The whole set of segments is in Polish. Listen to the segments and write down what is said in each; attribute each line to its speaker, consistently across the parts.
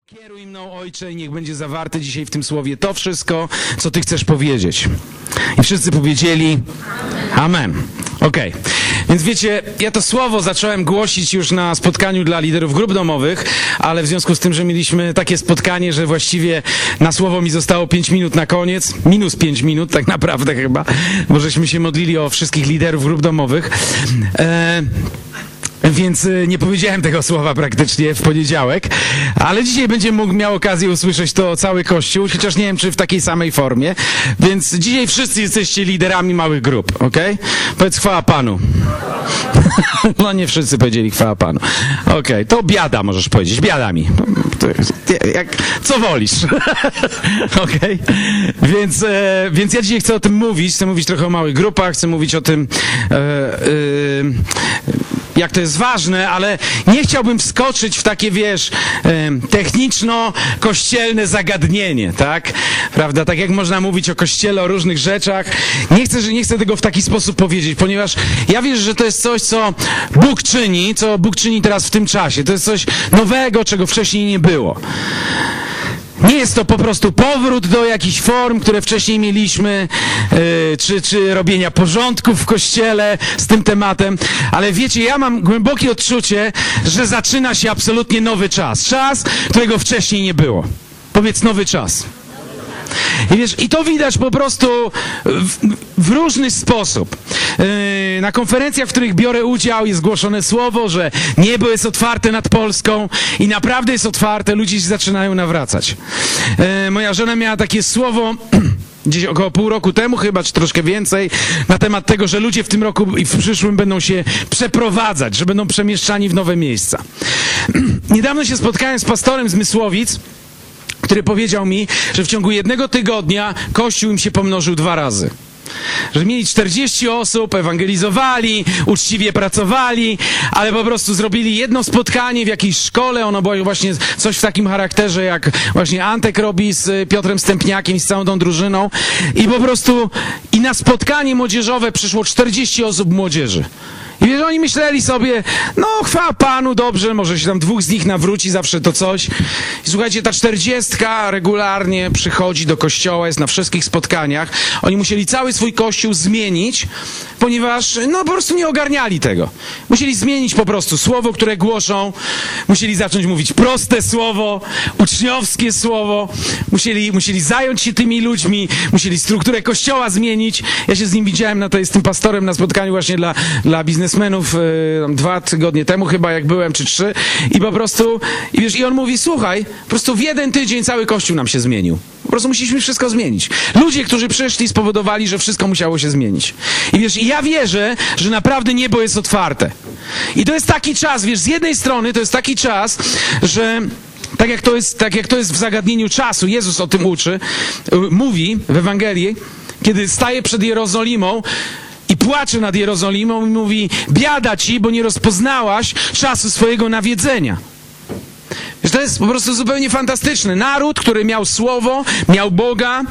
Speaker 1: Kieruj mną, Ojcze, i niech będzie zawarte dzisiaj w tym słowie to wszystko, co Ty chcesz powiedzieć. I wszyscy powiedzieli Amen. Okej. Więc wiecie, ja to słowo zacząłem głosić już na spotkaniu dla liderów grup domowych, ale w związku z tym, że mieliśmy takie spotkanie, że właściwie na słowo mi zostało 5 minut na koniec, minus 5 minut tak naprawdę chyba, bo żeśmy się modlili o wszystkich liderów grup domowych. Więc nie powiedziałem tego słowa praktycznie w poniedziałek, ale dzisiaj będzie miał okazję usłyszeć to cały Kościół, chociaż nie wiem, czy w takiej samej formie. Więc dzisiaj wszyscy jesteście liderami małych grup, okej? Powiedz chwała Panu. No nie wszyscy powiedzieli chwała Panu. Okej, to biada możesz powiedzieć, biada mi. Co wolisz? Okej? Więc ja dzisiaj chcę o tym mówić, chcę mówić trochę o małych grupach, chcę mówić o tym, jak to jest ważne, ale nie chciałbym wskoczyć w takie, wiesz, techniczno-kościelne zagadnienie, tak? Prawda? Tak jak można mówić o Kościele, o różnych rzeczach. Nie chcę tego w taki sposób powiedzieć, ponieważ ja wierzę, że to jest coś, co Bóg czyni teraz w tym czasie. To jest coś nowego, czego wcześniej nie było. Nie jest to po prostu powrót do jakichś form, które wcześniej mieliśmy, czy robienia porządków w Kościele z tym tematem, ale wiecie, ja mam głębokie odczucie, że zaczyna się absolutnie nowy czas. Czas, którego wcześniej nie było. Powiedz nowy czas. I wiesz, i to widać po prostu w różny sposób. Na konferencjach, w których biorę udział, jest głoszone słowo, że niebo jest otwarte nad Polską i naprawdę jest otwarte, ludzie się zaczynają nawracać. Moja żona miała takie słowo gdzieś około pół roku temu chyba, czy troszkę więcej, na temat tego, że ludzie w tym roku i w przyszłym będą się przeprowadzać, że będą przemieszczani w nowe miejsca. Niedawno się spotkałem z pastorem z Mysłowic, który powiedział mi, że w ciągu 1 tygodnia Kościół im się pomnożył 2 razy. Że mieli 40 osób, ewangelizowali, uczciwie pracowali, ale po prostu zrobili jedno spotkanie w jakiejś szkole, ono było właśnie coś w takim charakterze, jak właśnie Antek robi z Piotrem Stępniakiem i z całą tą drużyną. I po prostu na spotkanie młodzieżowe przyszło 40 osób młodzieży. I wiesz, oni myśleli sobie, no chwała Panu, dobrze, może się tam 2 z nich nawróci, zawsze to coś. I słuchajcie, ta 40 regularnie przychodzi do kościoła, jest na wszystkich spotkaniach. Oni musieli cały swój kościół zmienić, ponieważ, no po prostu nie ogarniali tego. Musieli zmienić po prostu słowo, które głoszą, musieli zacząć mówić proste słowo, uczniowskie słowo, musieli zająć się tymi ludźmi, musieli strukturę kościoła zmienić. Ja się z nim widziałem, z tym pastorem na spotkaniu właśnie dla biznesmenów 2 tygodnie temu chyba, jak byłem, czy 3. I po prostu, wiesz, i on mówi, słuchaj, po prostu w 1 tydzień cały Kościół nam się zmienił. Po prostu musieliśmy wszystko zmienić. Ludzie, którzy przyszli, spowodowali, że wszystko musiało się zmienić. I wiesz, i ja wierzę, że naprawdę niebo jest otwarte. I to jest taki czas, wiesz, z jednej strony to jest taki czas, że tak jak to jest w zagadnieniu czasu, Jezus o tym mówi w Ewangelii, kiedy staje przed Jerozolimą i płacze nad Jerozolimą i mówi, biada ci, bo nie rozpoznałaś czasu swojego nawiedzenia. Wiesz, to jest po prostu zupełnie fantastyczne. Naród, który miał słowo, miał Boga,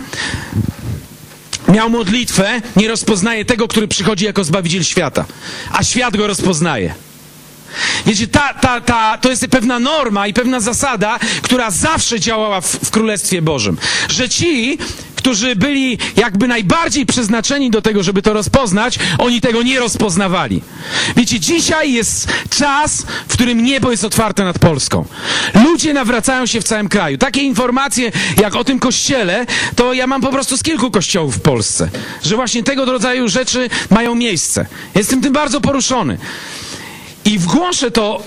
Speaker 1: miał modlitwę, nie rozpoznaje tego, który przychodzi jako Zbawiciel świata. A świat go rozpoznaje. Wiecie, to jest pewna norma i pewna zasada, która zawsze działała w Królestwie Bożym. Że ci, którzy byli jakby najbardziej przeznaczeni do tego, żeby to rozpoznać, oni tego nie rozpoznawali. Wiecie, dzisiaj jest czas, w którym niebo jest otwarte nad Polską. Ludzie nawracają się w całym kraju. Takie informacje jak o tym kościele, to ja mam po prostu z kilku kościołów w Polsce. Że właśnie tego rodzaju rzeczy mają miejsce. Jestem tym bardzo poruszony. I głoszę to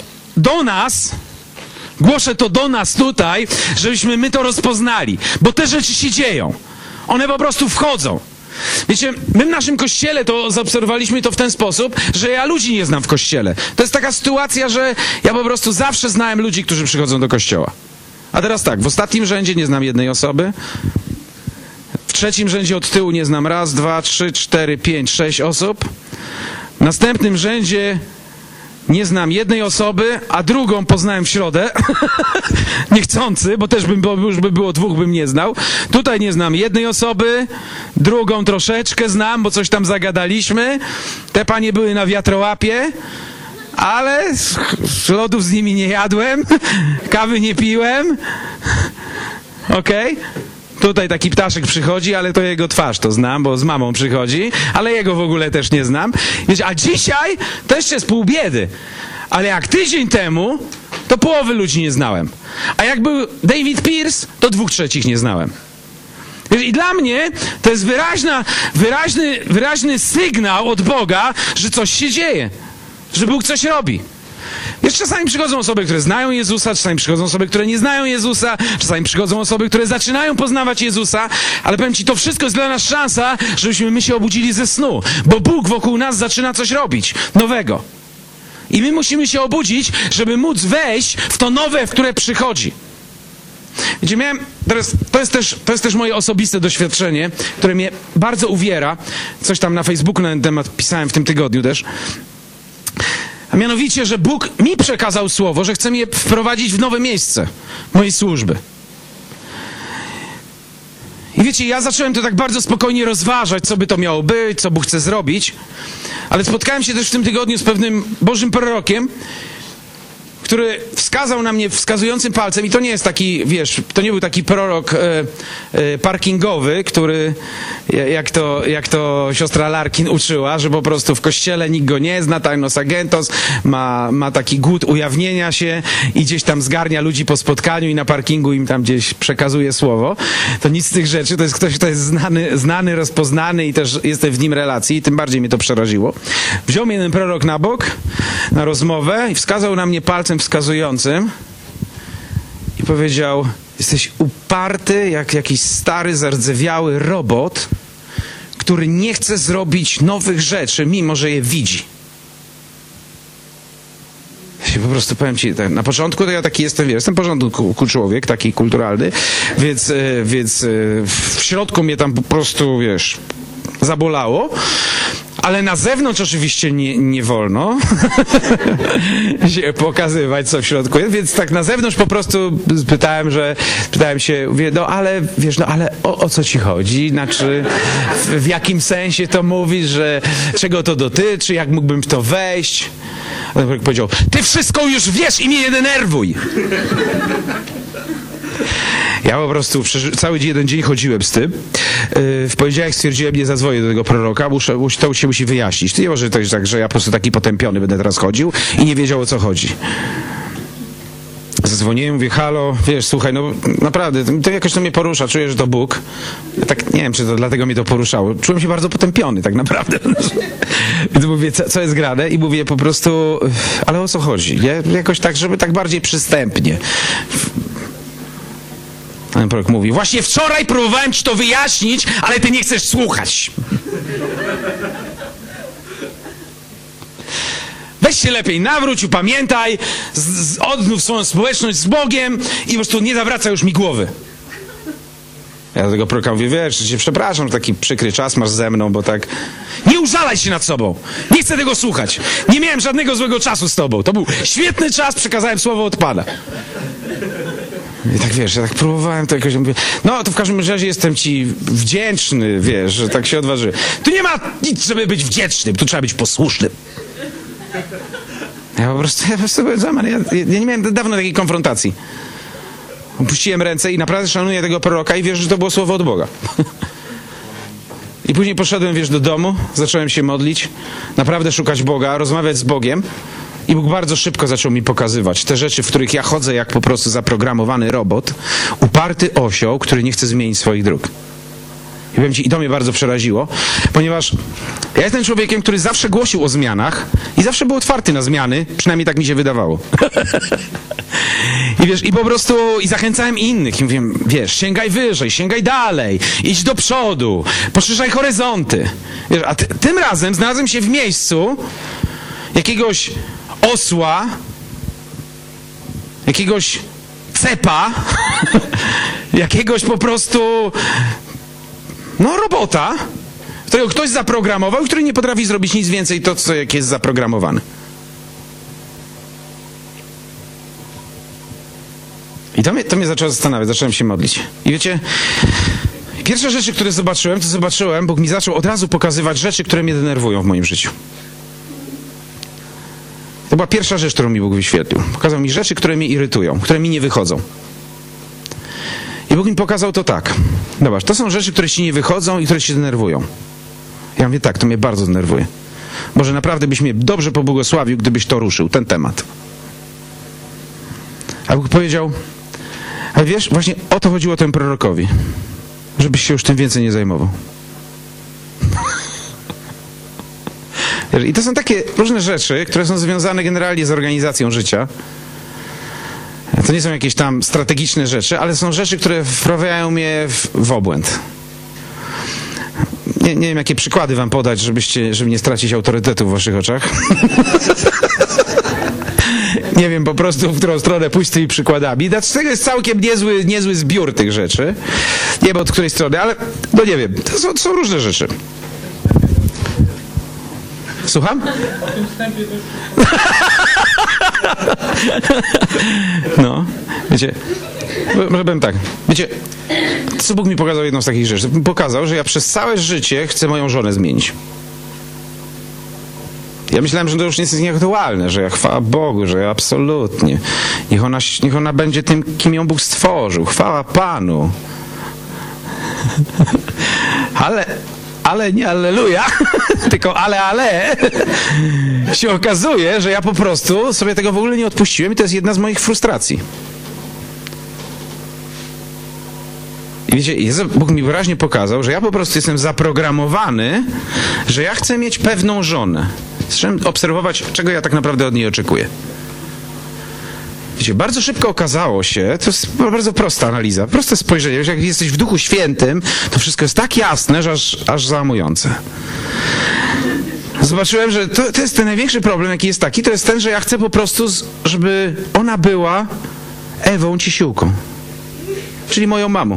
Speaker 1: do nas tutaj, żebyśmy my to rozpoznali. Bo te rzeczy się dzieją. One po prostu wchodzą. Wiecie, my w naszym kościele to zaobserwowaliśmy to w ten sposób, że ja ludzi nie znam w kościele. To jest taka sytuacja, że ja po prostu zawsze znałem ludzi, którzy przychodzą do kościoła. A teraz tak, w ostatnim rzędzie nie znam 1 osoby. W 3. rzędzie od tyłu nie znam 1, 2, 3, 4, 5, 6 osób. W następnym rzędzie nie znam 1 osoby, a drugą poznałem w środę. Niechcący, bo też już by było 2, bym nie znał. Tutaj nie znam 1 osoby, drugą troszeczkę znam, bo coś tam zagadaliśmy. Te panie były na wiatrołapie, ale lodów z nimi nie jadłem, kawy nie piłem. Okej? Tutaj taki ptaszek przychodzi, ale to jego twarz to znam, bo z mamą przychodzi, ale jego w ogóle też nie znam. Wiecie, a dzisiaj to jeszcze jest pół biedy. Ale jak tydzień temu, to połowy ludzi nie znałem. A jak był David Pierce, to 2/3 nie znałem. I dla mnie to jest wyraźny sygnał od Boga, że coś się dzieje, że Bóg coś robi. Wiesz, czasami przychodzą osoby, które znają Jezusa, czasami przychodzą osoby, które nie znają Jezusa, czasami przychodzą osoby, które zaczynają poznawać Jezusa, ale powiem ci, to wszystko jest dla nas szansa, żebyśmy my się obudzili ze snu, bo Bóg wokół nas zaczyna coś robić nowego. I my musimy się obudzić, żeby móc wejść w to nowe, w które przychodzi. Wiecie, to jest też moje osobiste doświadczenie, które mnie bardzo uwiera. Coś tam na Facebooku na ten temat pisałem w tym tygodniu też. A mianowicie, że Bóg mi przekazał słowo, że chce mnie wprowadzić w nowe miejsce mojej służby. I wiecie, ja zacząłem to tak bardzo spokojnie rozważać, co by to miało być, co Bóg chce zrobić. Ale spotkałem się też w tym tygodniu z pewnym Bożym prorokiem, który wskazał na mnie wskazującym palcem, i to nie jest taki, wiesz, to nie był taki prorok parkingowy, który, jak to siostra Larkin uczyła, że po prostu w kościele nikt go nie zna, tajnos agentos, ma taki głód ujawnienia się i gdzieś tam zgarnia ludzi po spotkaniu i na parkingu im tam gdzieś przekazuje słowo. To nic z tych rzeczy, to jest ktoś, kto jest znany, rozpoznany i też jestem w nim relacji, i tym bardziej mnie to przeraziło. Wziął mnie jeden prorok na bok, na rozmowę i wskazał na mnie palcem wskazującym i powiedział: jesteś uparty jak jakiś stary, zardzewiały robot, który nie chce zrobić nowych rzeczy, mimo że je widzi. Po prostu powiem ci, na początku to ja taki jestem porządku człowiek, taki kulturalny, więc w środku mnie tam po prostu, wiesz, zabolało. Ale na zewnątrz oczywiście nie wolno się pokazywać, co w środku jest, więc tak na zewnątrz po prostu pytałem się, mówię, ale o co ci chodzi? Znaczy, w jakim sensie to mówisz, że czego to dotyczy, jak mógłbym w to wejść? On powiedział: ty wszystko już wiesz i mnie nie denerwuj. Ja po prostu cały jeden dzień chodziłem z tym. W poniedziałek stwierdziłem, nie zadzwonię do tego proroka, to się musi wyjaśnić. To nie może to jest tak, że ja po prostu taki potępiony będę teraz chodził i nie wiedział, o co chodzi. Zadzwoniłem, mówię: halo, wiesz, słuchaj, no naprawdę, to jakoś to mnie porusza, czuję, że to Bóg. Ja tak, nie wiem, czy to dlatego mnie to poruszało. Czułem się bardzo potępiony, tak naprawdę. Więc mówię, co jest grane? I mówię po prostu, ale o co chodzi? Jakoś tak, żeby tak bardziej przystępnie. Ten prorok mówi: właśnie wczoraj próbowałem ci to wyjaśnić, ale ty nie chcesz słuchać. Weź się lepiej nawróć, upamiętaj, odnów swoją społeczność z Bogiem i po prostu nie zawraca już mi głowy. Ja do tego proroka mówię: wiesz, cię przepraszam, że taki przykry czas masz ze mną, bo tak... Nie użalaj się nad sobą. Nie chcę tego słuchać. Nie miałem żadnego złego czasu z tobą. To był świetny czas, przekazałem słowo od Pana. I tak, wiesz, ja tak próbowałem to jakoś, mówię, no to w każdym razie jestem ci wdzięczny, wiesz, że tak się odważyłem. Tu nie ma nic, żeby być wdzięcznym, tu trzeba być posłusznym. Ja po prostu byłem ja nie miałem dawno takiej konfrontacji. Opuściłem ręce i naprawdę szanuję tego proroka i wierzę, że to było słowo od Boga. I później poszedłem, wiesz, do domu, zacząłem się modlić, naprawdę szukać Boga, rozmawiać z Bogiem. I Bóg bardzo szybko zaczął mi pokazywać te rzeczy, w których ja chodzę jak po prostu zaprogramowany robot, uparty osioł, który nie chce zmienić swoich dróg. I powiem ci, i to mnie bardzo przeraziło, ponieważ ja jestem człowiekiem, który zawsze głosił o zmianach i zawsze był otwarty na zmiany, przynajmniej tak mi się wydawało. I wiesz, i po prostu, i zachęcałem innych, i mówię, wiesz, sięgaj wyżej, sięgaj dalej, idź do przodu, poszerzaj horyzonty. Wiesz, a tym razem znalazłem się w miejscu jakiegoś osła, jakiegoś cepa, jakiegoś po prostu, no, robota, którego ktoś zaprogramował i który nie potrafi zrobić nic więcej to, co jak jest zaprogramowany. I to mnie zaczęło zastanawiać, zacząłem się modlić. I wiecie, pierwsze rzeczy, które zobaczyłem, Bóg mi zaczął od razu pokazywać rzeczy, które mnie denerwują w moim życiu. To była pierwsza rzecz, którą mi Bóg wyświetlił. Pokazał mi rzeczy, które mnie irytują, które mi nie wychodzą. I Bóg mi pokazał to tak. Zobacz, to są rzeczy, które ci nie wychodzą i które cię denerwują. Ja mówię, tak, to mnie bardzo denerwuje. Może naprawdę byś mnie dobrze pobłogosławił, gdybyś to ruszył, ten temat. A Bóg powiedział, ale wiesz, właśnie o to chodziło temu prorokowi, żebyś się już tym więcej nie zajmował. I to są takie różne rzeczy, które są związane generalnie z organizacją życia. To nie są jakieś tam strategiczne rzeczy, ale są rzeczy, które wprawiają mnie w obłęd. Nie wiem, jakie przykłady wam podać, żeby nie stracić autorytetu w waszych oczach. Nie wiem po prostu, w którą stronę pójść z tymi przykładami. Z tego jest całkiem niezły zbiór tych rzeczy. Nie wiem od której strony, ale no nie wiem. To są różne rzeczy. Słucham?
Speaker 2: O tym wstępie też...
Speaker 1: No, wiecie, może powiem tak, wiecie, co Bóg mi pokazał jedną z takich rzeczy? Pokazał, że ja przez całe życie chcę moją żonę zmienić. Ja myślałem, że to już nie jest nieaktualne, że ja chwała Bogu, że ja absolutnie. Niech ona będzie tym, kim ją Bóg stworzył. Chwała Panu. Ale nie alleluja, tylko ale się okazuje, że ja po prostu sobie tego w ogóle nie odpuściłem i to jest jedna z moich frustracji. I wiecie, Bóg mi wyraźnie pokazał, że ja po prostu jestem zaprogramowany, że ja chcę mieć pewną żonę. Zacząłem obserwować, czego ja tak naprawdę od niej oczekuję. Wiecie, bardzo szybko okazało się, to jest bardzo prosta analiza, proste spojrzenie, że jak jesteś w Duchu Świętym, to wszystko jest tak jasne, że aż załamujące. Zobaczyłem, że to jest ten największy problem, jaki jest taki, to jest ten, że ja chcę po prostu, żeby ona była Ewą Ciesiłką, czyli moją mamą.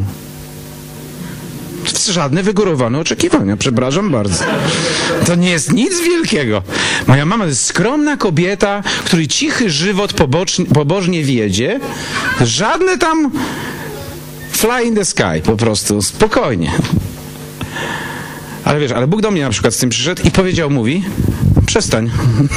Speaker 1: Żadne wygórowane oczekiwania, przepraszam bardzo. To nie jest nic wielkiego. Moja mama to jest skromna kobieta, której cichy żywot pobożnie wiedzie. Żadne tam fly in the sky, po prostu, spokojnie. Ale wiesz, ale Bóg do mnie na przykład z tym przyszedł i powiedział, mówi, przestań.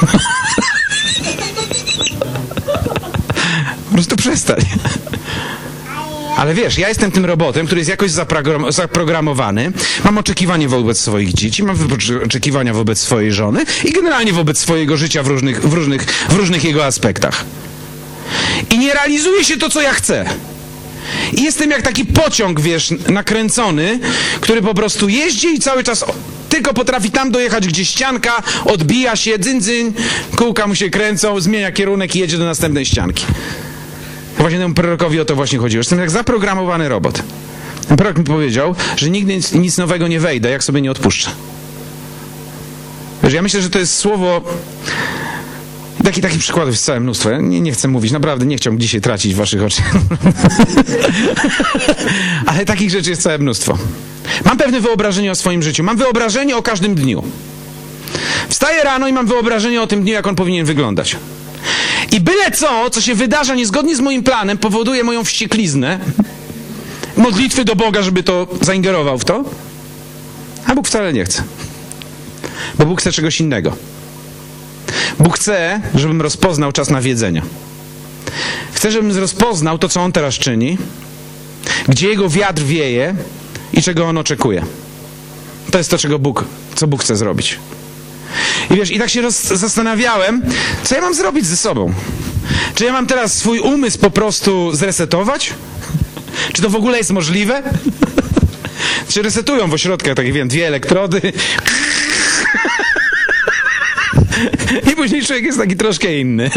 Speaker 1: Po prostu przestań. Ale wiesz, ja jestem tym robotem, który jest jakoś zaprogramowany, mam oczekiwanie wobec swoich dzieci, mam oczekiwania wobec swojej żony i generalnie wobec swojego życia w różnych jego aspektach. I nie realizuje się to, co ja chcę. I jestem jak taki pociąg, wiesz, nakręcony, który po prostu jeździ i cały czas tylko potrafi tam dojechać, gdzie ścianka odbija się, dzyń, kółka mu się kręcą, zmienia kierunek i jedzie do następnej ścianki. Właśnie temu prorokowi o to właśnie chodziło. Jestem jak zaprogramowany robot. Ten prorok mi powiedział, że nigdy nic nowego nie wejdę, jak sobie nie odpuszczę. Wiesz, ja myślę, że to jest słowo... Takich przykładów jest całe mnóstwo. Ja nie chcę mówić, naprawdę nie chciałbym dzisiaj tracić waszych oczu. Ale takich rzeczy jest całe mnóstwo. Mam pewne wyobrażenie o swoim życiu. Mam wyobrażenie o każdym dniu. Wstaję rano i mam wyobrażenie o tym dniu, jak on powinien wyglądać. I byle co się wydarza niezgodnie z moim planem, powoduje moją wściekliznę, modlitwy do Boga, żeby to zaingerował w to, a Bóg wcale nie chce. Bo Bóg chce czegoś innego. Bóg chce, żebym rozpoznał czas nawiedzenia. Chce, żebym rozpoznał to, co On teraz czyni, gdzie Jego wiatr wieje i czego On oczekuje. To jest to, co Bóg chce zrobić. I wiesz, i tak się zastanawiałem, co ja mam zrobić ze sobą. Czy ja mam teraz swój umysł po prostu zresetować? Czy to w ogóle jest możliwe? Czy resetują w ośrodkach, takie wiem, 2 elektrody i później człowiek jest taki troszkę inny.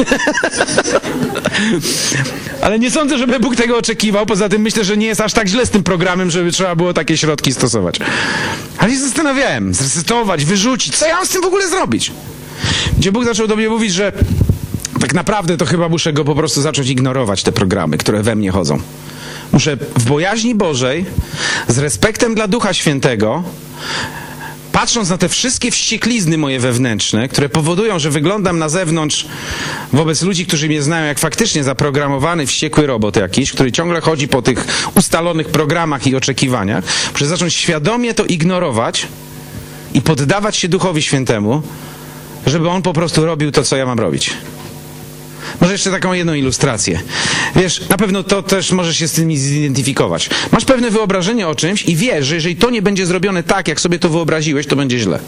Speaker 1: Ale nie sądzę, żeby Bóg tego oczekiwał. Poza tym myślę, że nie jest aż tak źle z tym programem, żeby trzeba było takie środki stosować. Ale się zastanawiałem, zresetować, wyrzucić. Co ja mam z tym w ogóle zrobić? Gdzie Bóg zaczął do mnie mówić, że tak naprawdę to chyba muszę go po prostu zacząć ignorować, te programy, które we mnie chodzą. Muszę w bojaźni Bożej, z respektem dla Ducha Świętego, patrząc na te wszystkie wścieklizny moje wewnętrzne, które powodują, że wyglądam na zewnątrz wobec ludzi, którzy mnie znają, jak faktycznie zaprogramowany, wściekły robot jakiś, który ciągle chodzi po tych ustalonych programach i oczekiwaniach, muszę zacząć świadomie to ignorować i poddawać się Duchowi Świętemu, żeby On po prostu robił to, co ja mam robić. Może jeszcze taką jedną ilustrację. Wiesz, na pewno to też możesz się z tym zidentyfikować. Masz pewne wyobrażenie o czymś i wiesz, że jeżeli to nie będzie zrobione tak, jak sobie to wyobraziłeś, to będzie źle.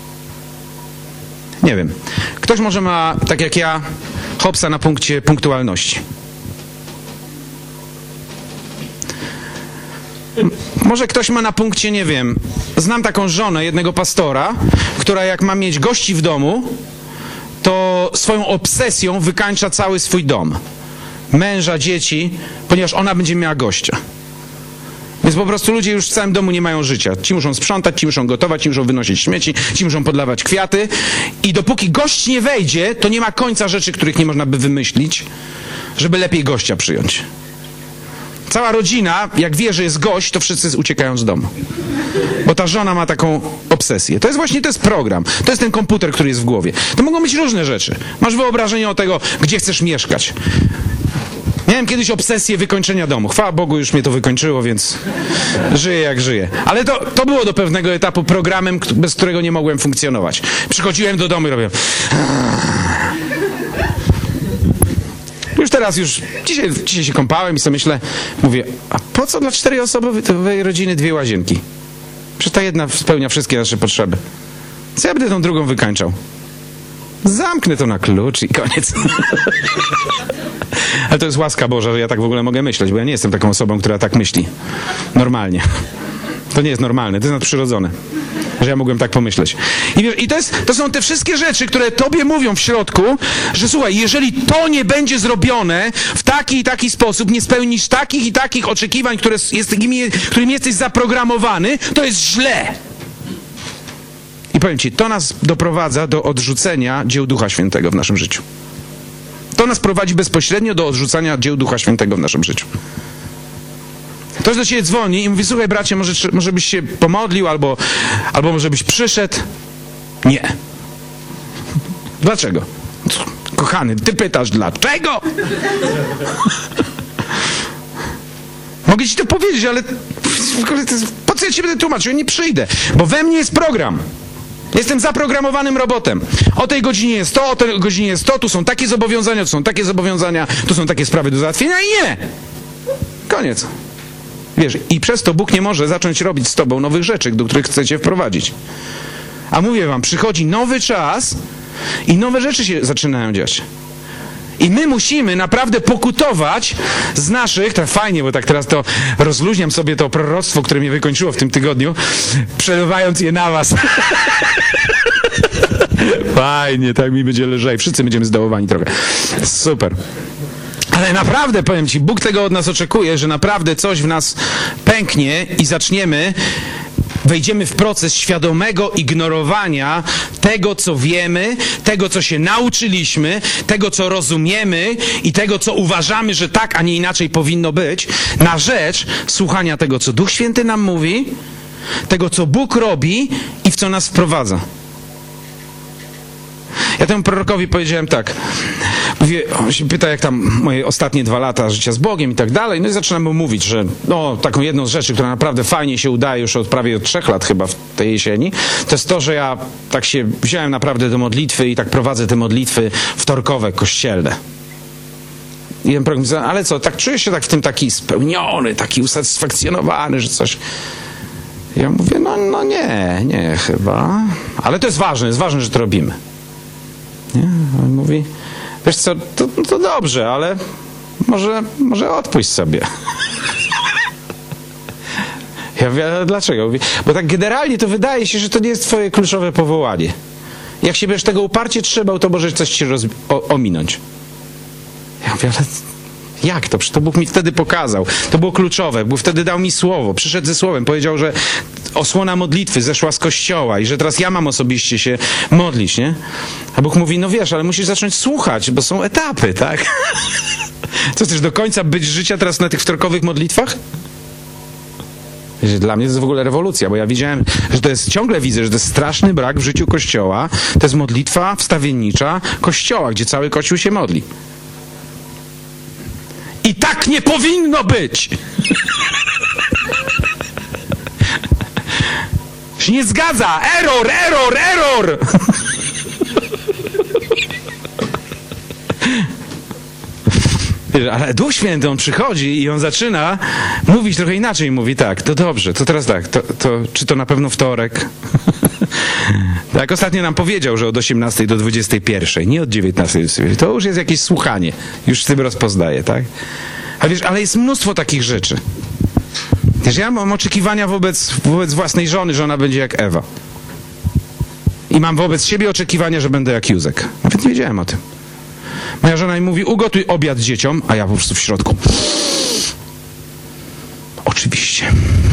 Speaker 1: Nie wiem. Ktoś może ma, tak jak ja, hopsa na punkcie punktualności. Może ktoś ma na punkcie, nie wiem, znam taką żonę jednego pastora, która jak ma mieć gości w domu, to swoją obsesją wykańcza cały swój dom. Męża, dzieci, ponieważ ona będzie miała gościa. Więc po prostu ludzie już w całym domu nie mają życia. Ci muszą sprzątać, ci muszą gotować, ci muszą wynosić śmieci, ci muszą podlewać kwiaty. I dopóki gość nie wejdzie, to nie ma końca rzeczy, których nie można by wymyślić, żeby lepiej gościa przyjąć. Cała rodzina, jak wie, że jest gość, to wszyscy uciekają z domu. Bo ta żona ma taką obsesję. To jest program. To jest ten komputer, który jest w głowie. To mogą być różne rzeczy. Masz wyobrażenie o tego, gdzie chcesz mieszkać. Miałem kiedyś obsesję wykończenia domu. Chwała Bogu, już mnie to wykończyło, więc żyję jak żyję. Ale to było do pewnego etapu programem, bez którego nie mogłem funkcjonować. Przychodziłem do domu i robiłem... Dzisiaj się kąpałem i sobie myślę, mówię, a po co dla 4-osobowej rodziny 2 łazienki? Przecież ta jedna spełnia wszystkie nasze potrzeby. Co ja będę tą drugą wykańczał? Zamknę to na klucz i koniec. Ale to jest łaska Boża, że ja tak w ogóle mogę myśleć, bo ja nie jestem taką osobą, która tak myśli. Normalnie. To nie jest normalne, to jest nadprzyrodzone. Że ja mogłem tak pomyśleć. I to są te wszystkie rzeczy, które tobie mówią w środku, że słuchaj, jeżeli to nie będzie zrobione w taki i taki sposób, nie spełnisz takich i takich oczekiwań, którym jesteś zaprogramowany, to jest źle. I powiem ci, to nas doprowadza do odrzucenia dzieł Ducha Świętego w naszym życiu. To nas prowadzi bezpośrednio do odrzucania dzieł Ducha Świętego w naszym życiu. Ktoś do ciebie dzwoni i mówi, słuchaj bracie, może byś się pomodlił, albo może byś przyszedł. Nie. Dlaczego? Kochany, ty pytasz, dlaczego? Mogę ci to powiedzieć, ale po co ja ci będę tłumaczył? Ja nie przyjdę, bo we mnie jest program. Jestem zaprogramowanym robotem. O tej godzinie jest to, o tej godzinie jest to, tu są takie zobowiązania, tu są takie zobowiązania, tu są takie sprawy do załatwienia i nie. Koniec. Wiesz, i przez to Bóg nie może zacząć robić z tobą nowych rzeczy, do których chcecie wprowadzić. A mówię wam, przychodzi nowy czas i nowe rzeczy się zaczynają dziać. I my musimy naprawdę pokutować z naszych, tak fajnie, bo tak teraz to rozluźniam sobie to proroctwo, które mnie wykończyło w tym tygodniu, przelewając je na was. Fajnie, tak mi będzie lżej. Wszyscy będziemy zdołowani trochę. Super. Ale naprawdę, powiem ci, Bóg tego od nas oczekuje, że naprawdę coś w nas pęknie i wejdziemy w proces świadomego ignorowania tego, co wiemy, tego, co się nauczyliśmy, tego, co rozumiemy i tego, co uważamy, że tak, a nie inaczej powinno być, na rzecz słuchania tego, co Duch Święty nam mówi, tego, co Bóg robi i w co nas wprowadza. Ja temu prorokowi powiedziałem tak. Mówię, on się pyta, jak tam moje ostatnie 2 lata życia z Bogiem i tak dalej. No i zaczynam mu mówić, że taką jedną z rzeczy, która naprawdę fajnie się udaje już prawie od 3 lat chyba w tej jesieni, to jest to, że ja tak się wziąłem naprawdę do modlitwy i tak prowadzę te modlitwy wtorkowe, kościelne. I ten prorok mi powiedział, ale co, tak czujesz się tak w tym taki spełniony, taki usatysfakcjonowany, że coś... Ja mówię, nie chyba. Ale to jest ważne, że to robimy. Nie? On mówi, wiesz co, to dobrze, ale może odpuść sobie. Ja mówię, ale dlaczego? Mówi, bo tak generalnie to wydaje się, że to nie jest twoje kluczowe powołanie. Jak się będziesz tego uparcie trzymał, to może coś ci ominąć. Ja mówię, ale jak to? To Bóg mi wtedy pokazał. To było kluczowe. Bóg wtedy dał mi słowo. Przyszedł ze słowem. Powiedział, że osłona modlitwy zeszła z kościoła i że teraz ja mam osobiście się modlić, nie? A Bóg mówi, no wiesz, ale musisz zacząć słuchać, bo są etapy, tak? Co, chcesz do końca być życia teraz na tych wtorkowych modlitwach? Dla mnie to jest w ogóle rewolucja, bo ja widziałem, że ciągle widzę, że to jest straszny brak w życiu Kościoła. To jest modlitwa wstawiennicza Kościoła, gdzie cały Kościół się modli. I tak nie powinno być! Się nie zgadza! Error! Ale Duch Święty, on przychodzi i on zaczyna mówić trochę inaczej. Mówi tak, to dobrze, to teraz tak, czy to na pewno wtorek? Tak, ostatnio nam powiedział, że od 18 do 21, nie od 19 do 21. To już jest jakieś słuchanie, już z tym rozpoznaje, tak? A wiesz, ale jest mnóstwo takich rzeczy. Wiesz, ja mam oczekiwania wobec własnej żony, że ona będzie jak Ewa. I mam wobec siebie oczekiwania, że będę jak Józek. Nawet nie wiedziałem o tym. Moja żona mi mówi, ugotuj obiad dzieciom, a ja po prostu w środku. Oczywiście.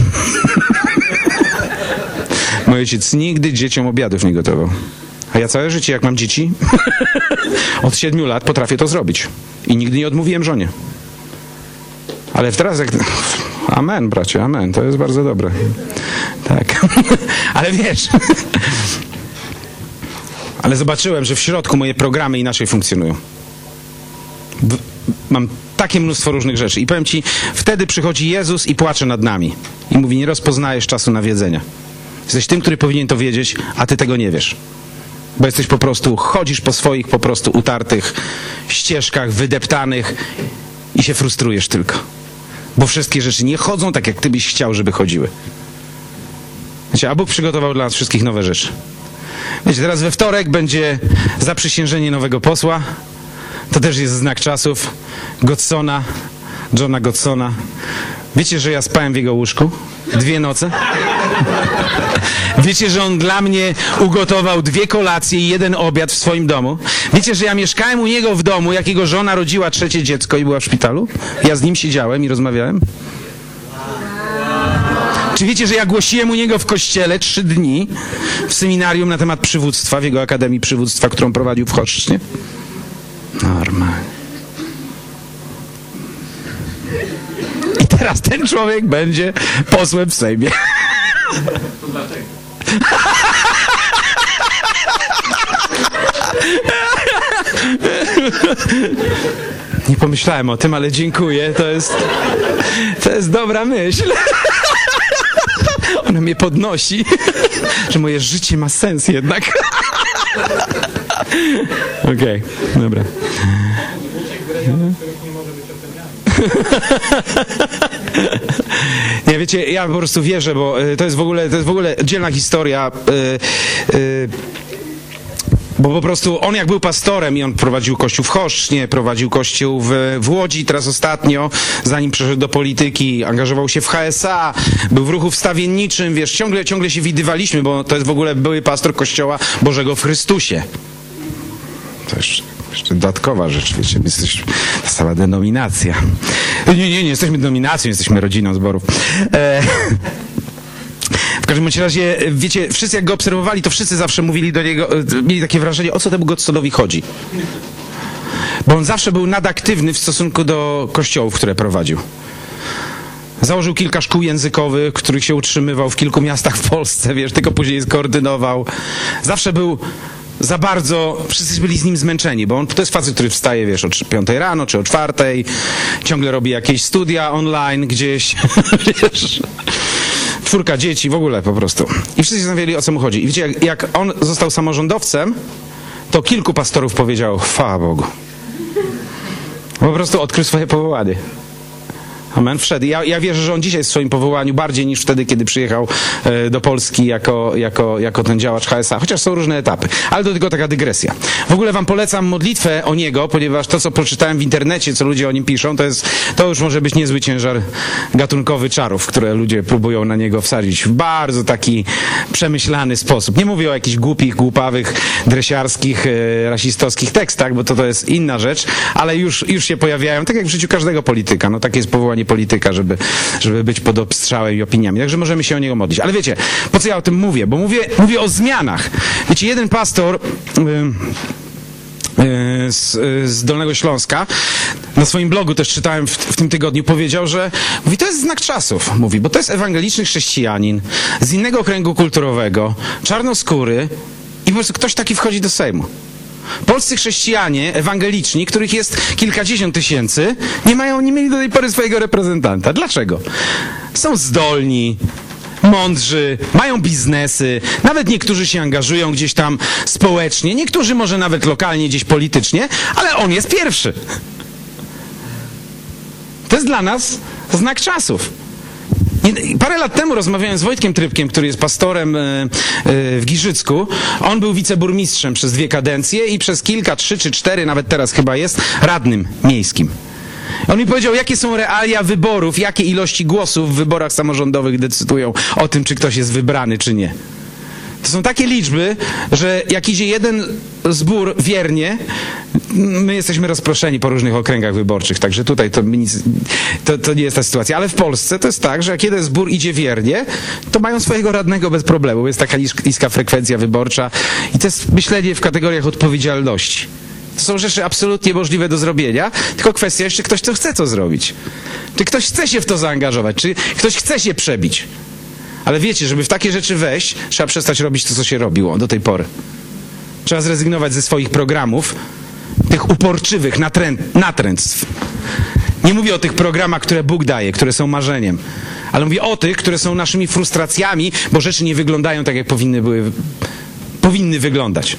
Speaker 1: Mój ojciec nigdy dzieciom obiadów nie gotował. A ja całe życie, jak mam dzieci, od 7 lat potrafię to zrobić. I nigdy nie odmówiłem żonie. Ale teraz jak... Amen, bracie, amen. To jest bardzo dobre. Tak. Ale wiesz... Ale zobaczyłem, że w środku moje programy inaczej funkcjonują. Mam takie mnóstwo różnych rzeczy. I powiem ci, wtedy przychodzi Jezus i płacze nad nami. I mówi, nie rozpoznajesz czasu nawiedzenia. Jesteś tym, który powinien to wiedzieć, a ty tego nie wiesz. Bo jesteś po prostu, chodzisz po swoich po prostu utartych ścieżkach, wydeptanych i się frustrujesz tylko. Bo wszystkie rzeczy nie chodzą tak, jak ty byś chciał, żeby chodziły. Wiecie, a Bóg przygotował dla nas wszystkich nowe rzeczy. Wiecie, teraz we wtorek będzie zaprzysiężenie nowego posła. To też jest znak czasów. Johna Godsona. Wiecie, że ja spałem w jego łóżku 2 noce? Wiecie, że on dla mnie ugotował 2 kolacje i 1 obiad w swoim domu? Wiecie, że ja mieszkałem u niego w domu, jak jego żona rodziła 3. dziecko i była w szpitalu? Ja z nim siedziałem i rozmawiałem. Czy wiecie, że ja głosiłem u niego w kościele 3 dni w seminarium na temat przywództwa, w jego Akademii Przywództwa, którą prowadził w Choszcznie? Normalnie. I teraz ten człowiek będzie posłem w Sejmie.
Speaker 2: Dlaczego?
Speaker 1: Nie pomyślałem o tym, ale dziękuję. To jest dobra myśl. Ona mnie podnosi, że moje życie ma sens jednak. Okej, dobra. Nie, wiecie, ja po prostu wierzę, bo to jest w ogóle dzielna historia. Bo po prostu on jak był pastorem i on prowadził kościół w Choszcznie, prowadził kościół w Łodzi, teraz ostatnio, zanim przeszedł do polityki, angażował się w HSA, był w ruchu wstawienniczym, wiesz, ciągle się widywaliśmy, bo to jest w ogóle były pastor Kościoła Bożego w Chrystusie. To jeszcze dodatkowa rzecz, wiecie, my jesteśmy, ta sama denominacja. Nie jesteśmy denominacją, jesteśmy rodziną zborów. W każdym razie, wiecie, wszyscy jak go obserwowali, to wszyscy zawsze mówili do niego, mieli takie wrażenie, o co temu Godsonowi chodzi. Bo on zawsze był nadaktywny w stosunku do kościołów, które prowadził. Założył kilka szkół językowych, których się utrzymywał w kilku miastach w Polsce, wiesz, tylko później je skoordynował. Zawsze był za bardzo, wszyscy byli z nim zmęczeni, bo on to jest facet, który wstaje, wiesz, o 5 rano czy o 4, ciągle robi jakieś studia online gdzieś, wiesz... 4 dzieci, w ogóle po prostu. I wszyscy się zastanawiali, o co mu chodzi. I wiecie, jak on został samorządowcem, to kilku pastorów powiedziało, chwała Bogu. Po prostu odkrył swoje powołanie. Amen, wszedł. Ja wierzę, że on dzisiaj jest w swoim powołaniu bardziej niż wtedy, kiedy przyjechał do Polski jako ten działacz HSA, chociaż są różne etapy. Ale to tylko taka dygresja. W ogóle wam polecam modlitwę o niego, ponieważ to, co przeczytałem w internecie, co ludzie o nim piszą, to już może być niezły ciężar gatunkowy czarów, które ludzie próbują na niego wsadzić w bardzo taki przemyślany sposób. Nie mówię o jakichś głupich, głupawych, dresiarskich, rasistowskich tekstach, bo to jest inna rzecz, ale już się pojawiają, tak jak w życiu każdego polityka. No takie jest powołanie polityka, żeby być pod obstrzałem i opiniami. Także możemy się o niego modlić. Ale wiecie, po co ja o tym mówię? Bo mówię o zmianach. Wiecie, jeden pastor z Dolnego Śląska, na swoim blogu też czytałem w tym tygodniu, powiedział, że mówi, to jest znak czasów, mówi, bo to jest ewangeliczny chrześcijanin z innego kręgu kulturowego, czarnoskóry i po prostu ktoś taki wchodzi do Sejmu. Polscy chrześcijanie ewangeliczni, których jest kilkadziesiąt tysięcy, nie mieli do tej pory swojego reprezentanta. Dlaczego? Są zdolni, mądrzy, mają biznesy, nawet niektórzy się angażują gdzieś tam społecznie, niektórzy może nawet lokalnie, gdzieś politycznie, ale on jest pierwszy. To jest dla nas znak czasów. Parę lat temu rozmawiałem z Wojtkiem Trybkiem, który jest pastorem w Giżycku. On był wiceburmistrzem przez 2 kadencje i przez kilka, 3 czy 4, nawet teraz chyba jest, radnym miejskim. On mi powiedział, jakie są realia wyborów, jakie ilości głosów w wyborach samorządowych decydują o tym, czy ktoś jest wybrany, czy nie. To są takie liczby, że jak idzie jeden zbór wiernie, my jesteśmy rozproszeni po różnych okręgach wyborczych, także tutaj to nie jest ta sytuacja. Ale w Polsce to jest tak, że jak jeden zbór idzie wiernie, to mają swojego radnego bez problemu. Jest taka niska frekwencja wyborcza i to jest myślenie w kategoriach odpowiedzialności. To są rzeczy absolutnie możliwe do zrobienia, tylko kwestia jeszcze ktoś to chce to zrobić. Czy ktoś chce się w to zaangażować, czy ktoś chce się przebić. Ale wiecie, żeby w takie rzeczy wejść, trzeba przestać robić to, co się robiło do tej pory. Trzeba zrezygnować ze swoich programów, tych uporczywych natręctw. Nie mówię o tych programach, które Bóg daje, które są marzeniem, ale mówię o tych, które są naszymi frustracjami, bo rzeczy nie wyglądają tak, jak powinny wyglądać.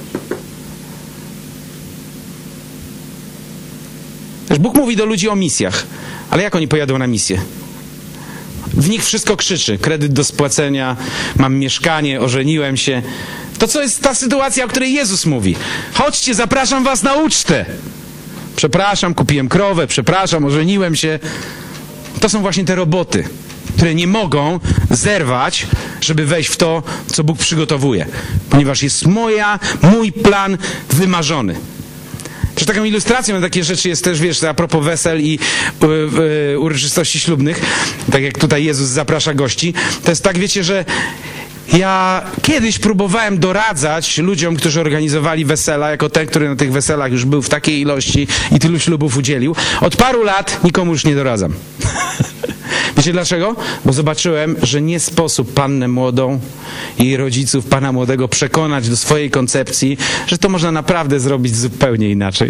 Speaker 1: Bóg mówi do ludzi o misjach, ale jak oni pojadą na misję? W nich wszystko krzyczy. Kredyt do spłacenia, mam mieszkanie, ożeniłem się. To co jest ta sytuacja, o której Jezus mówi? Chodźcie, zapraszam was na ucztę. Przepraszam, kupiłem krowę, przepraszam, ożeniłem się. To są właśnie te roboty, które nie mogą zerwać, żeby wejść w to, co Bóg przygotowuje. Ponieważ jest mój plan wymarzony. Przecież taką ilustracją na takie rzeczy jest też, wiesz, a propos wesel i uroczystości ślubnych, tak jak tutaj Jezus zaprasza gości, to jest tak, wiecie, że ja kiedyś próbowałem doradzać ludziom, którzy organizowali wesela, jako ten, który na tych weselach już był w takiej ilości i tylu ślubów udzielił. Od paru lat nikomu już nie doradzam. Wiecie dlaczego? Bo zobaczyłem, że nie sposób pannę młodą i jej rodziców, pana młodego przekonać do swojej koncepcji, że to można naprawdę zrobić zupełnie inaczej.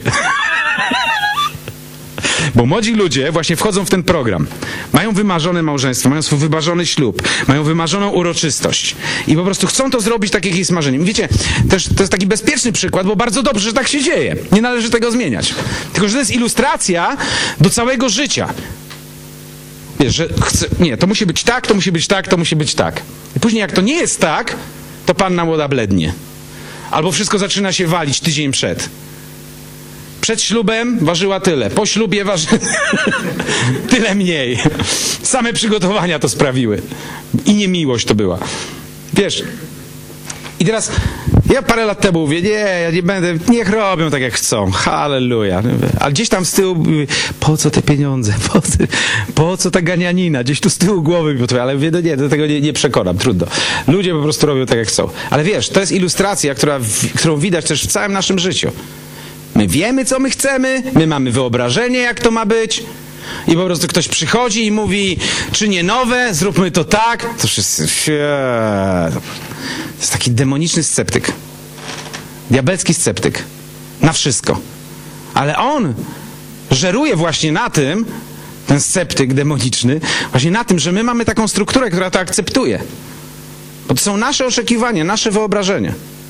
Speaker 1: Bo młodzi ludzie właśnie wchodzą w ten program. Mają wymarzone małżeństwo, mają swój wymarzony ślub, mają wymarzoną uroczystość. I po prostu chcą to zrobić tak, jak jest marzeniem. I wiecie, też to jest taki bezpieczny przykład, bo bardzo dobrze, że tak się dzieje. Nie należy tego zmieniać. Tylko, że to jest ilustracja do całego życia. Wiesz, że to musi być tak, to musi być tak, to musi być tak. I później jak to nie jest tak, to panna młoda blednie. Albo wszystko zaczyna się walić tydzień przed. Przed ślubem ważyła tyle, po ślubie waży tyle mniej. Same przygotowania to sprawiły. I niemiłość to była. Wiesz, i teraz ja parę lat temu mówię, ja nie będę, niech robią tak jak chcą, halleluja. Ale gdzieś tam z tyłu, po co te pieniądze, po co ta ganianina, gdzieś tu z tyłu głowy, ale mówię, no nie, do tego nie przekonam, trudno. Ludzie po prostu robią tak jak chcą. Ale wiesz, to jest ilustracja, którą widać też w całym naszym życiu. My wiemy, co my chcemy, my mamy wyobrażenie, jak to ma być i po prostu ktoś przychodzi i mówi, czy nie nowe, zróbmy to tak. To wszyscy, to jest taki demoniczny sceptyk. Diabelski sceptyk. Na wszystko. Ale on żeruje właśnie na tym, ten sceptyk demoniczny, właśnie na tym, że my mamy taką strukturę, która to akceptuje. Bo to są nasze oczekiwania, nasze wyobrażenia.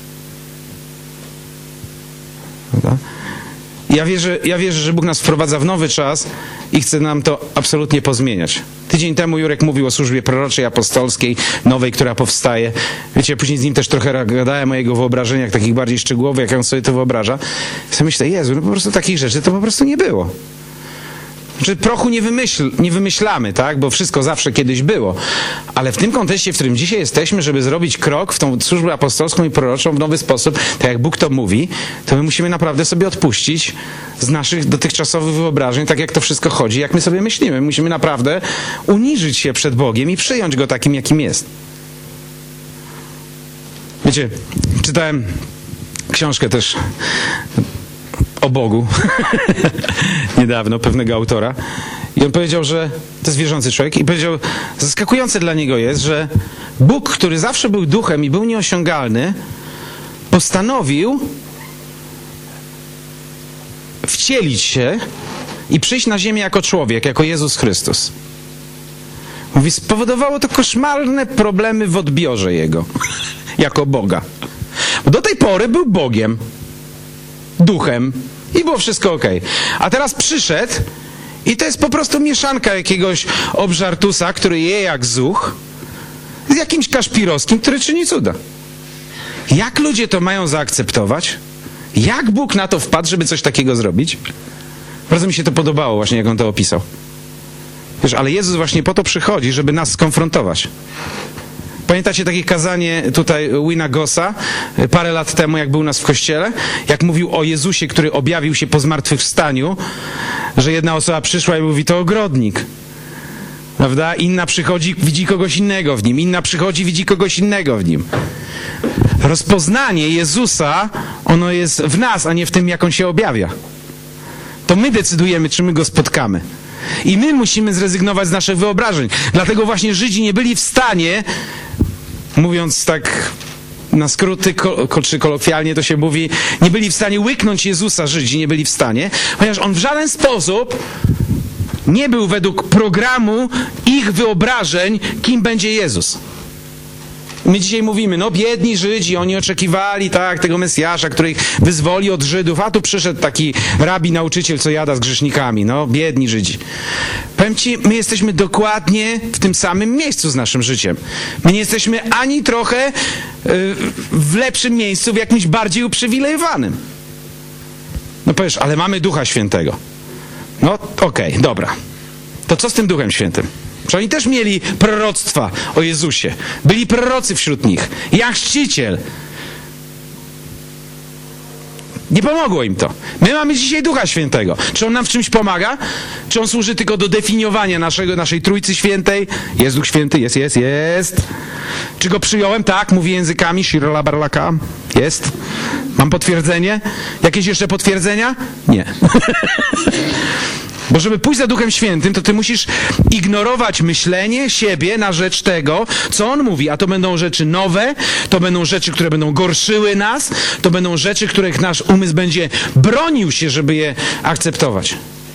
Speaker 1: Prawda? Ja wierzę, że Bóg nas wprowadza w nowy czas i chce nam to absolutnie pozmieniać. Tydzień temu Jurek mówił o służbie proroczej, apostolskiej, nowej, która powstaje. Wiecie, później z nim też trochę gadałem o jego wyobrażeniach, takich bardziej szczegółowych, jak on sobie to wyobraża. I sobie myślę, Jezu, no po prostu takich rzeczy to po prostu nie było. Znaczy, prochu nie wymyślamy, tak? Bo wszystko zawsze kiedyś było. Ale w tym kontekście, w którym dzisiaj jesteśmy, żeby zrobić krok w tą służbę apostolską i proroczą w nowy sposób, tak jak Bóg to mówi, to my musimy naprawdę sobie odpuścić z naszych dotychczasowych wyobrażeń, tak jak to wszystko chodzi, jak my sobie myślimy. Musimy naprawdę uniżyć się przed Bogiem i przyjąć Go takim, jakim jest. Wiecie, czytałem książkę też o Bogu niedawno, pewnego autora. I on powiedział, że to jest wierzący człowiek i powiedział, zaskakujące dla niego jest, że Bóg, który zawsze był duchem i był nieosiągalny, postanowił wcielić się i przyjść na ziemię jako człowiek, jako Jezus Chrystus. Mówi, spowodowało to koszmarne problemy w odbiorze Jego, jako Boga. Bo do tej pory był Bogiem, duchem i było wszystko okej. A teraz przyszedł I to jest po prostu mieszanka jakiegoś obżartusa, który je jak zuch, z jakimś kaszpirowskim, który czyni cuda. Jak ludzie to mają zaakceptować? Jak Bóg na to wpadł, żeby coś takiego zrobić? Bardzo mi się to podobało właśnie, jak on to opisał. Wiesz, ale Jezus właśnie po to przychodzi, żeby nas skonfrontować. Pamiętacie takie kazanie tutaj Wina Gossa parę lat temu, jak był u nas w kościele? Jak mówił o Jezusie, który objawił się po zmartwychwstaniu, że jedna osoba przyszła i mówi, to ogrodnik. Prawda? Inna przychodzi, widzi kogoś innego w nim. Inna przychodzi, widzi kogoś innego w nim. Rozpoznanie Jezusa, ono jest w nas, a nie w tym, jak on się objawia. To my decydujemy, czy my go spotkamy. I my musimy zrezygnować z naszych wyobrażeń. Dlatego właśnie Żydzi nie byli w stanie, mówiąc tak na skróty, czy kolokwialnie to się mówi, nie byli w stanie łyknąć Jezusa, Żydzi nie byli w stanie, ponieważ on w żaden sposób nie był według programu ich wyobrażeń, kim będzie Jezus. My dzisiaj mówimy, no biedni Żydzi, oni oczekiwali tak tego Mesjasza, który ich wyzwoli od Żydów, a tu przyszedł taki rabi, nauczyciel, co jada z grzesznikami. No, biedni Żydzi. Powiem ci, my jesteśmy dokładnie w tym samym miejscu z naszym życiem. My nie jesteśmy ani trochę w lepszym miejscu, w jakimś bardziej uprzywilejowanym. No powiesz, ale mamy Ducha Świętego. No okej, dobra. To co z tym Duchem Świętym? Że oni też mieli proroctwa o Jezusie. Byli prorocy wśród nich. Jan Chrzciciel. Nie pomogło im to. My mamy dzisiaj Ducha Świętego. Czy on nam w czymś pomaga? Czy on służy tylko do definiowania naszej Trójcy Świętej? Jest Duch Święty? Jest. Czy go przyjąłem? Tak, mówię językami. Shirla barlaka. Jest. Mam potwierdzenie? Jakieś jeszcze potwierdzenia? Nie. Bo żeby pójść za Duchem Świętym, to ty musisz ignorować myślenie siebie na rzecz tego, co On mówi. A to będą rzeczy nowe, to będą rzeczy, które będą gorszyły nas, to będą rzeczy, których nasz umysł będzie bronił się, żeby je akceptować.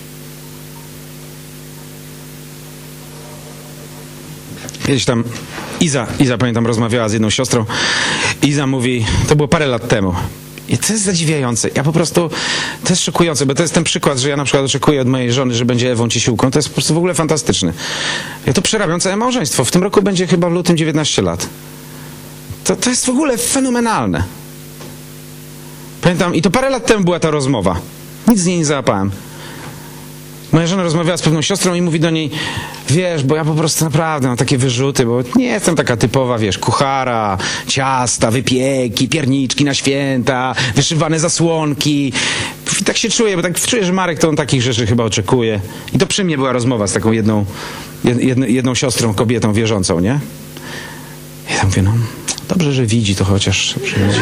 Speaker 1: Kiedyś tam Iza pamiętam, rozmawiała z jedną siostrą. Iza mówi, to było parę lat temu. I to jest zadziwiające. Ja po prostu, to jest szokujące, bo to jest ten przykład, że ja na przykład oczekuję od mojej żony, że będzie Ewą Ciesiłką. To jest po prostu w ogóle fantastyczne. Ja to przerabiam całe małżeństwo. W tym roku będzie chyba w lutym 19 lat. To jest w ogóle fenomenalne. Pamiętam, i to parę lat temu była ta rozmowa. Nic z niej nie załapałem. Moja żona rozmawiała z pewną siostrą i mówi do niej, wiesz, bo ja po prostu naprawdę mam takie wyrzuty, bo nie jestem taka typowa, wiesz, kuchara, ciasta, wypieki, pierniczki na święta, wyszywane zasłonki. I tak się czuję, bo tak czuję, że Marek to on takich rzeczy chyba oczekuje. I to przy mnie była rozmowa z taką jedną siostrą, kobietą wierzącą, nie? I ja mówię, no, dobrze, że widzi to chociaż.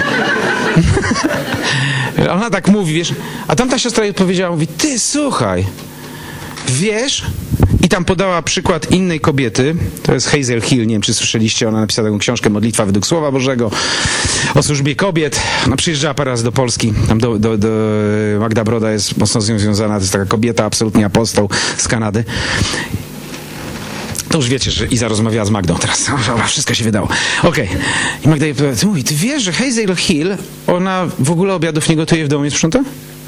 Speaker 1: Ona tak mówi, wiesz, a tamta siostra jej odpowiedziała, mówi, ty słuchaj, wiesz, i tam podała przykład innej kobiety, to jest Hazel Hill, nie wiem, czy słyszeliście, ona napisała taką książkę Modlitwa według Słowa Bożego o służbie kobiet. Ona przyjeżdżała parę razy do Polski, tam do Magda Broda jest mocno z nią związana, to jest taka kobieta, absolutnie apostoł z Kanady. To już wiecie, że Iza rozmawiała z Magdą teraz. Wszystko się wydało. Okej. I Magda jej mówi, ty wiesz, że Hazel Hill, ona w ogóle obiadów nie gotuje, w domu nie sprząta?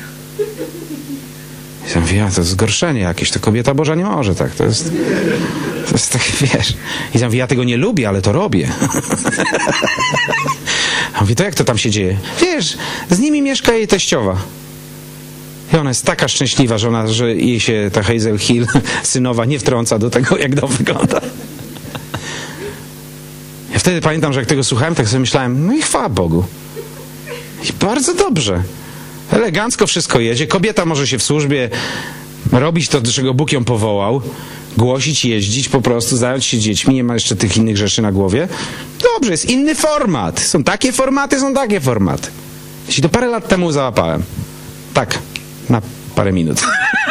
Speaker 1: I ja mówię, to jest zgorszenie jakieś, to kobieta Boża nie może tak, to jest tak, wiesz. I ja mówię, ja tego nie lubię, ale to robię. A mówię, to jak to tam się dzieje? Wiesz, z nimi mieszka jej teściowa. I ona jest taka szczęśliwa, że jej się ta Hazel Hill, synowa, nie wtrąca do tego, jak dom wygląda. Ja wtedy pamiętam, że jak tego słuchałem, tak sobie myślałem, no i chwała Bogu. I bardzo dobrze. Elegancko wszystko jedzie. Kobieta może się w służbie robić to, do czego Bóg ją powołał. Głosić, jeździć, po prostu zająć się dziećmi. Nie ma jeszcze tych innych rzeczy na głowie. Dobrze, jest inny format. Są takie formaty. Jeśli to parę lat temu załapałem. Tak, na parę minut.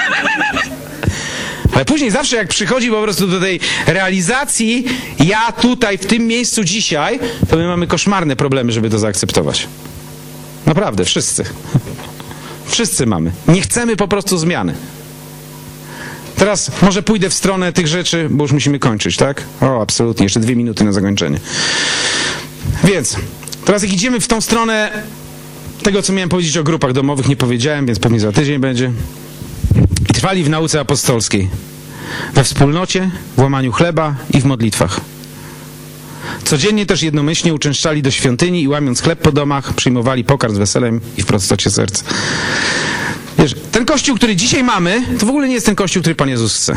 Speaker 1: Ale później zawsze jak przychodzi po prostu do tej realizacji, ja tutaj, w tym miejscu dzisiaj, to my mamy koszmarne problemy, żeby to zaakceptować. Naprawdę, wszyscy. Wszyscy mamy. Nie chcemy po prostu zmiany. Teraz może pójdę w stronę tych rzeczy, bo już musimy kończyć, tak? O, absolutnie. Jeszcze 2 minuty na zakończenie. Więc, teraz jak idziemy w tą stronę tego, co miałem powiedzieć o grupach domowych, nie powiedziałem, więc pewnie za tydzień będzie. I Trwali w nauce apostolskiej, we wspólnocie, w łamaniu chleba i w modlitwach. Codziennie też jednomyślnie uczęszczali do świątyni i łamiąc chleb po domach, przyjmowali pokarm z weselem i w prostocie serca. Wiesz, ten kościół, który dzisiaj mamy, to w ogóle nie jest ten kościół, który Pan Jezus chce.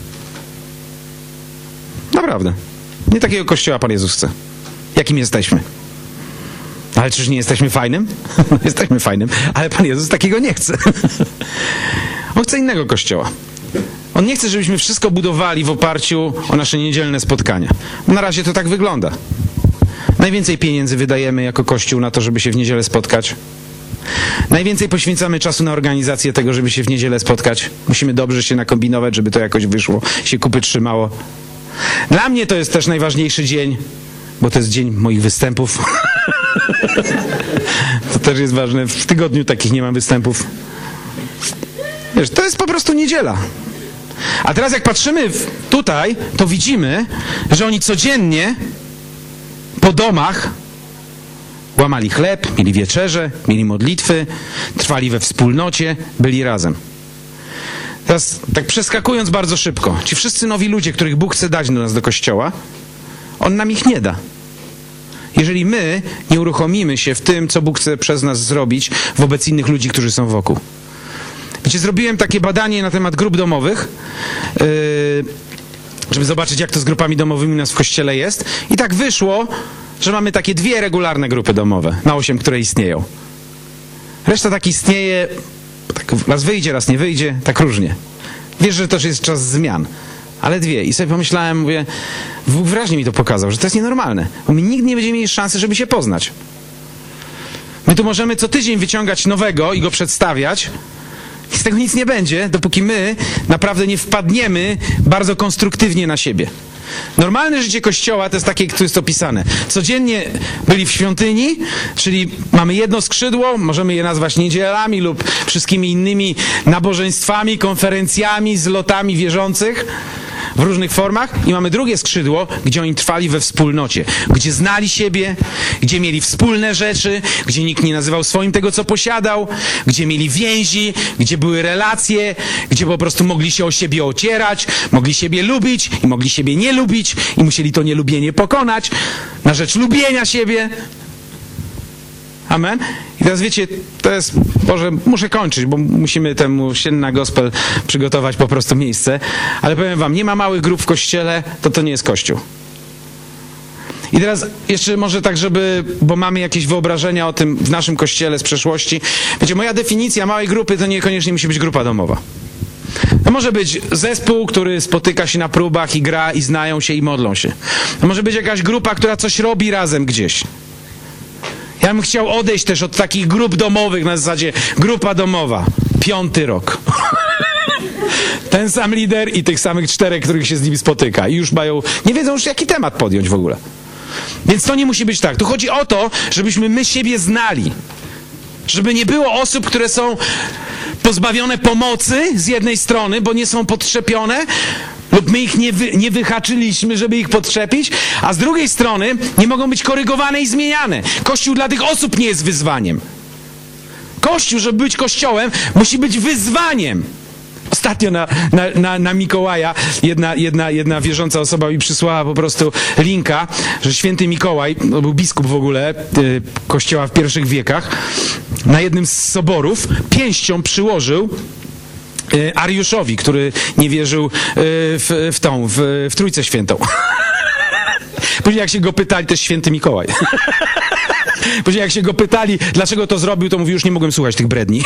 Speaker 1: Naprawdę. Nie takiego kościoła Pan Jezus chce. Jakim jesteśmy? Ale czyż nie jesteśmy fajnym? Jesteśmy fajnym, ale Pan Jezus takiego nie chce. On chce innego kościoła. On nie chce, żebyśmy wszystko budowali w oparciu o nasze niedzielne spotkania. Na razie to tak wygląda. Najwięcej pieniędzy wydajemy jako Kościół na to, żeby się w niedzielę spotkać. Najwięcej poświęcamy czasu na organizację tego, żeby się w niedzielę spotkać. Musimy dobrze się nakombinować, żeby to jakoś wyszło, się kupy trzymało. Dla mnie to jest też najważniejszy dzień, bo to jest dzień moich występów. To też jest ważne. W tygodniu takich nie mam występów. Wiesz, to jest po prostu niedziela. A teraz jak patrzymy tutaj, to widzimy, że oni codziennie po domach łamali chleb, mieli wieczerze, mieli modlitwy, trwali we wspólnocie, byli razem. Teraz tak przeskakując bardzo szybko, ci wszyscy nowi ludzie, których Bóg chce dać do nas do Kościoła, On nam ich nie da. Jeżeli my nie uruchomimy się w tym, co Bóg chce przez nas zrobić wobec innych ludzi, którzy są wokół. Wiecie, zrobiłem takie badanie na temat grup domowych, żeby zobaczyć, jak to z grupami domowymi u nas w Kościele jest. I tak wyszło, że mamy takie 2 regularne grupy domowe na 8, które istnieją. Reszta tak istnieje, tak raz wyjdzie, raz nie wyjdzie, tak różnie. Wiesz, że też jest czas zmian. Ale 2. I sobie pomyślałem, mówię, Bóg wyraźnie mi to pokazał, że to jest nienormalne. Bo my nigdy nie będziemy mieli szansy, żeby się poznać. My tu możemy co tydzień wyciągać nowego i go przedstawiać. I z tego nic nie będzie, dopóki my naprawdę nie wpadniemy bardzo konstruktywnie na siebie. Normalne życie Kościoła to jest takie, jak tu jest opisane. Codziennie byli w świątyni, czyli mamy jedno skrzydło, możemy je nazwać niedzielami lub wszystkimi innymi nabożeństwami, konferencjami, zlotami wierzących w różnych formach. I mamy drugie skrzydło, gdzie oni trwali we wspólnocie, gdzie znali siebie, gdzie mieli wspólne rzeczy, gdzie nikt nie nazywał swoim tego, co posiadał, gdzie mieli więzi, gdzie były relacje, gdzie po prostu mogli się o siebie ocierać, mogli siebie lubić i mogli siebie nie lubić i musieli to nielubienie pokonać na rzecz lubienia siebie. Amen. I teraz wiecie, to jest, Boże, muszę kończyć, bo musimy temu na gospel przygotować po prostu miejsce, ale powiem wam, nie ma małych grup w Kościele, to nie jest Kościół. I teraz jeszcze może tak, bo mamy jakieś wyobrażenia o tym w naszym Kościele z przeszłości. Wiecie, moja definicja małej grupy to niekoniecznie musi być grupa domowa. To może być zespół, który spotyka się na próbach i gra i znają się i modlą się. To może być jakaś grupa, która coś robi razem gdzieś. Ja bym chciał odejść też od takich grup domowych na zasadzie grupa domowa. 5. rok. Ten sam lider i tych samych 4, których się z nimi spotyka. I już nie wiedzą już jaki temat podjąć w ogóle. Więc to nie musi być tak. Tu chodzi o to, żebyśmy my siebie znali. Żeby nie było osób, które są pozbawione pomocy z jednej strony, bo nie są podtrzepione, lub my ich nie wyhaczyliśmy, żeby ich podczepić, a z drugiej strony nie mogą być korygowane i zmieniane. Kościół dla tych osób nie jest wyzwaniem. Kościół, żeby być kościołem, musi być wyzwaniem. Ostatnio na Mikołaja jedna wierząca osoba mi przysłała po prostu linka, że święty Mikołaj, to był biskup w ogóle kościoła w pierwszych wiekach, na jednym z soborów pięścią przyłożył Ariuszowi, który nie wierzył w Trójcę Świętą. Później jak się go pytali, to jest święty Mikołaj. Później jak się go pytali, dlaczego to zrobił, to mówił, już nie mogłem słuchać tych bredni.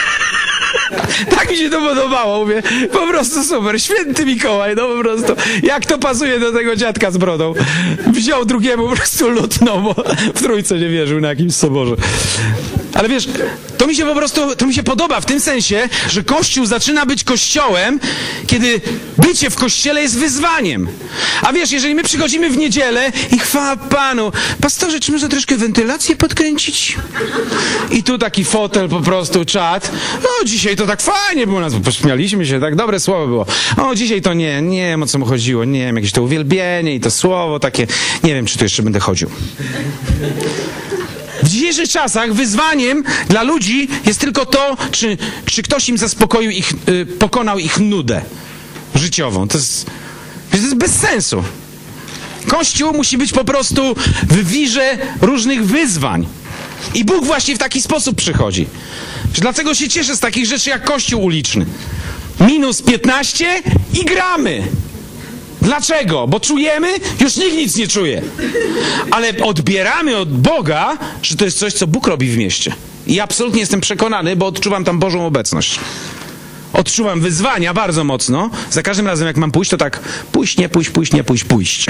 Speaker 1: Tak mi się to podobało, mówię, po prostu super, święty Mikołaj, no po prostu, jak to pasuje do tego dziadka z brodą. Wziął drugiemu po prostu lutno, bo w Trójce nie wierzył na jakimś soborze. Ale wiesz, to mi się podoba w tym sensie, że Kościół zaczyna być Kościołem, kiedy bycie w Kościele jest wyzwaniem. A wiesz, jeżeli my przychodzimy w niedzielę i chwała Panu, pastorze, czy można troszkę wentylację podkręcić? I tu taki fotel po prostu, czat. No dzisiaj to tak fajnie było, nas pośmialiśmy się, tak dobre słowo było. O, dzisiaj to nie wiem o co mu chodziło, nie wiem, jakieś to uwielbienie i to słowo takie, nie wiem, czy tu jeszcze będę chodził. W dzisiejszych czasach wyzwaniem dla ludzi jest tylko to, czy ktoś im zaspokoił pokonał ich nudę życiową. To jest bez sensu. Kościół musi być po prostu w wirze różnych wyzwań. I Bóg właśnie w taki sposób przychodzi. Dlatego się cieszę z takich rzeczy jak Kościół uliczny. Minus 15 i gramy. Dlaczego? Bo czujemy, już nikt nic nie czuje. Ale odbieramy od Boga, że to jest coś, co Bóg robi w mieście. I absolutnie jestem przekonany, bo odczuwam tam Bożą obecność. Odczuwam wyzwania bardzo mocno. Za każdym razem, jak mam pójść, to tak pójść, nie pójść, pójść, nie pójść, pójść.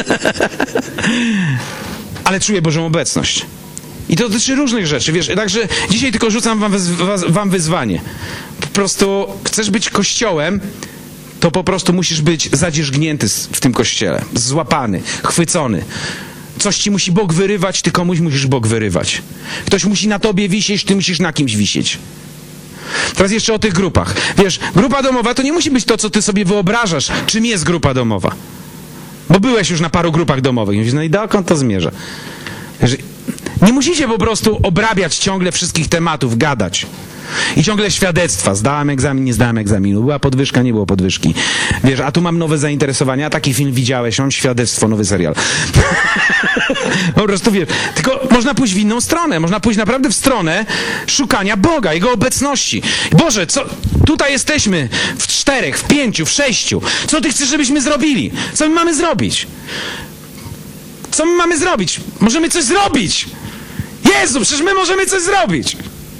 Speaker 1: Ale czuję Bożą obecność. I to dotyczy różnych rzeczy, wiesz. Także dzisiaj tylko rzucam wam wyzwanie. Po prostu chcesz być kościołem, to po prostu musisz być zadzierzgnięty w tym kościele. Złapany, chwycony. Coś ci musi Bóg wyrywać, ty komuś musisz Bóg wyrywać. Ktoś musi na tobie wisieć, ty musisz na kimś wisieć. Teraz jeszcze o tych grupach. Wiesz, grupa domowa to nie musi być to, co ty sobie wyobrażasz, czym jest grupa domowa. Bo byłeś już na paru grupach domowych. I mówisz, no i dokąd to zmierza? Wiesz, nie musicie po prostu obrabiać ciągle wszystkich tematów, gadać. I ciągle świadectwa. Zdałem egzamin, nie zdałem egzaminu. Była podwyżka, nie było podwyżki. Wiesz, a tu mam nowe zainteresowania. Taki film widziałeś, mam świadectwo, nowy serial. Po prostu wiesz. Tylko można pójść w inną stronę. Można pójść naprawdę w stronę szukania Boga, Jego obecności. Boże, co? Tutaj jesteśmy w 4, w 5, w 6. Co Ty chcesz, żebyśmy zrobili? Co my mamy zrobić? Co my mamy zrobić? Możemy coś zrobić! Jezu, przecież my możemy coś zrobić!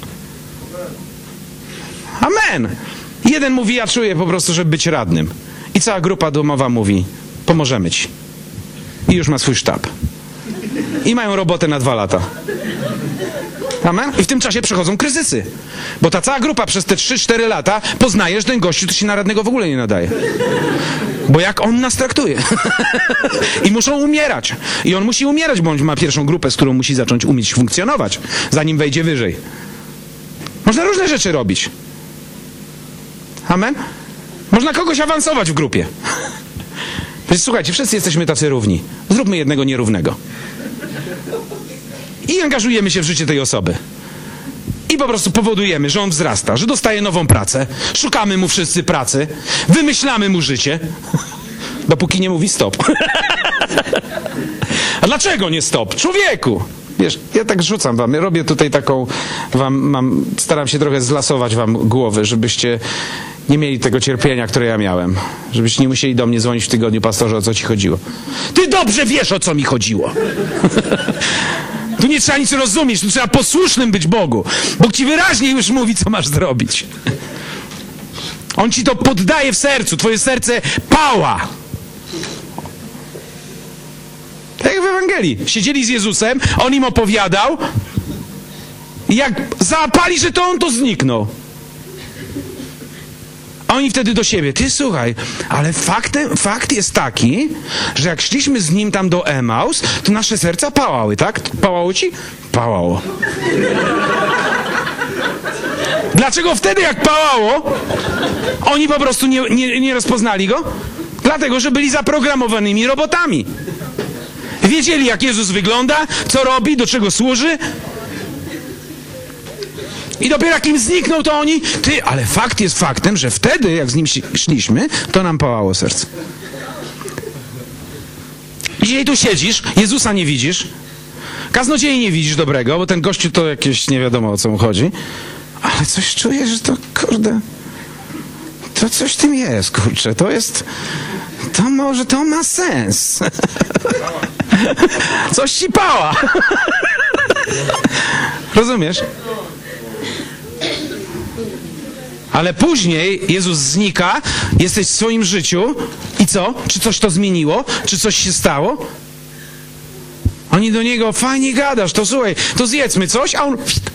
Speaker 1: Amen. Jeden mówi, ja czuję po prostu, żeby być radnym. I cała grupa domowa mówi, pomożemy ci. I już ma swój sztab. I mają robotę na 2 lata. Amen. I w tym czasie przychodzą kryzysy. Bo ta cała grupa przez te 3-4 lata poznaje, że ten gościu to się na radnego w ogóle nie nadaje. Bo jak on nas traktuje. I muszą umierać. I on musi umierać, bo on ma pierwszą grupę, z którą musi zacząć umieć funkcjonować, zanim wejdzie wyżej. Można różne rzeczy robić. Amen? Można kogoś awansować w grupie. Więc słuchajcie, wszyscy jesteśmy tacy równi. Zróbmy jednego nierównego. I angażujemy się w życie tej osoby. I po prostu powodujemy, że on wzrasta, że dostaje nową pracę. Szukamy mu wszyscy pracy. Wymyślamy mu życie. Dopóki nie mówi stop. A dlaczego nie stop? Człowieku! Wiesz, ja tak rzucam wam, ja robię tutaj taką, staram się trochę zlasować wam głowy, żebyście nie mieli tego cierpienia, które ja miałem. Żebyście nie musieli do mnie dzwonić w tygodniu, pastorze, o co ci chodziło. Ty dobrze wiesz, o co mi chodziło. Tu nie trzeba nic rozumieć, tu trzeba posłusznym być Bogu. Bóg ci wyraźnie już mówi, co masz zrobić. On ci to poddaje w sercu, twoje serce pała. Tak jak w Ewangelii. Siedzieli z Jezusem, on im opowiadał i jak załapali, że to on, to zniknął. A oni wtedy do siebie, ty słuchaj, ale fakt jest taki, że jak szliśmy z nim tam do Emaus, to nasze serca pałały, tak? Pałało ci? Pałało. Dlaczego wtedy jak pałało, oni po prostu nie rozpoznali go? Dlatego, że byli zaprogramowanymi robotami. Wiedzieli, jak Jezus wygląda, co robi, do czego służy. I dopiero jak im zniknął, to oni, ale fakt jest faktem, że wtedy, jak z nim szliśmy, to nam pałało serce. Dzisiaj tu siedzisz, Jezusa nie widzisz, kaznodziei nie widzisz dobrego, bo ten gościu to jakieś nie wiadomo, o co mu chodzi, ale coś czujesz, że to, kurde, to coś w tym jest, kurczę, to może to ma sens. Coś ci pała. Rozumiesz? Ale później Jezus znika, jesteś w swoim życiu i co? Czy coś to zmieniło? Czy coś się stało? Oni do niego, fajnie gadasz, to słuchaj, to zjedzmy coś, a on...